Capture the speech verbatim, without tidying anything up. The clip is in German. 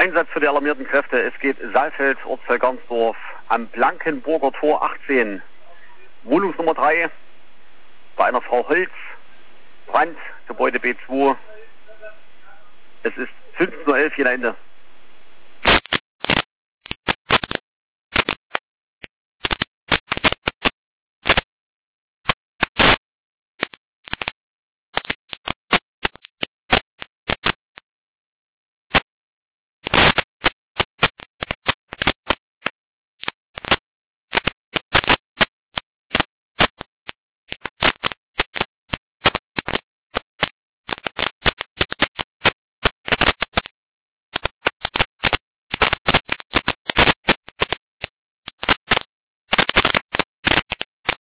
Einsatz für die alarmierten Kräfte. Es geht Saalfeld, Ortsteil Garnsdorf, am Blankenburger Tor achtzehn. Wohnungsnummer drei, bei einer Frau Holz, Brand, Gebäude B zwei. Es ist fünfzehn Uhr elf, hier Ende.